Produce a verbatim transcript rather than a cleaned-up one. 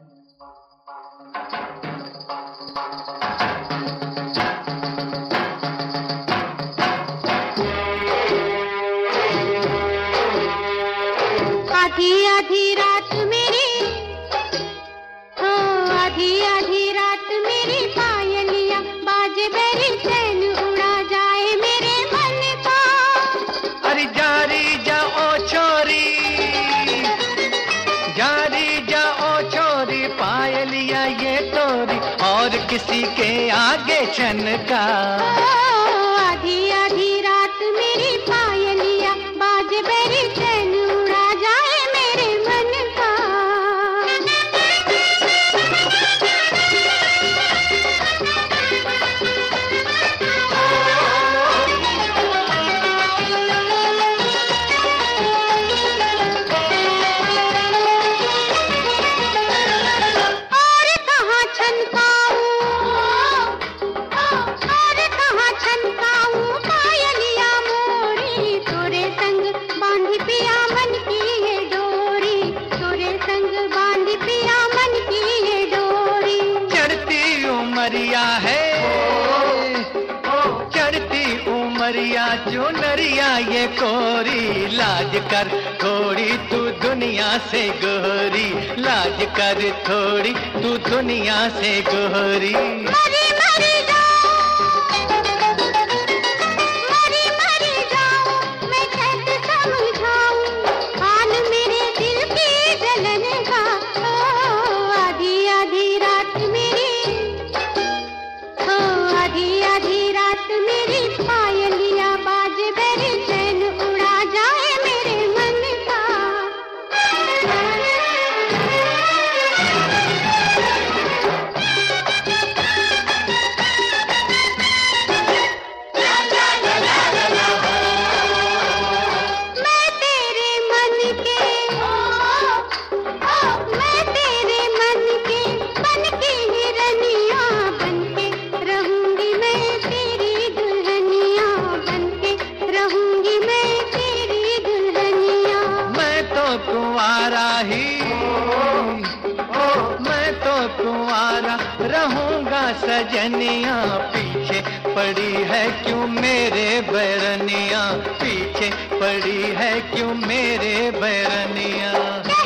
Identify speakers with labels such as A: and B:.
A: आधी आधी रात मेरी, ओ आधी आधी रात मेरी पायलिया बाजे बेरी, चैन उड़ा जाए मेरे मन का।
B: अरे जारी जाओ छोरी, जारी जाओ छोरी, पायलिया ये तोरी और किसी के आगे छन का।
A: आधी आधी रात मेरी पायलिया बाजे बेरी, चैन उड़ा जाए मेरे मन का। और कहाँ छनकाऊं, और कहाँ छनकाऊं पायलिया मोरी, तोरे संग बांधी पिया मन की ये डोरी, तोरे संग बांधी पिया मन की ये डोरी।
B: चढ़ती उमरिया है, चढ़ती उमरिया जो नरिया ये कोरी, लाज कर थोड़ी तू दुनिया से गोरी, लाज कर थोड़ी तू दुनिया से गोरी।
A: मरी मरी जाऊं, मरी मरी जाऊं, मैं कैसे समझाऊं हाल मेरे दिल की जलन का। ओ आधी आधी रात मेरी, ओ आधी आधी रात मेरी पायलिया बाजे बेरी, चैन उड़ा जाए मेरे मन का। मैं तेरे मन के, मैं तेरे मन के बन के हिरनिया, बन के रहूंगी मैं तेरी दुल्हनिया, बन के रहूंगी मैं तेरी दुल्हनिया।
B: मैं तो कुंवारा ही, मैं तो कुंवारा रहूंगा सजनिया, पीछे पड़ी है क्यों मेरे बैरनिया, पीछे पड़ी है क्यों मेरे बैरनिया।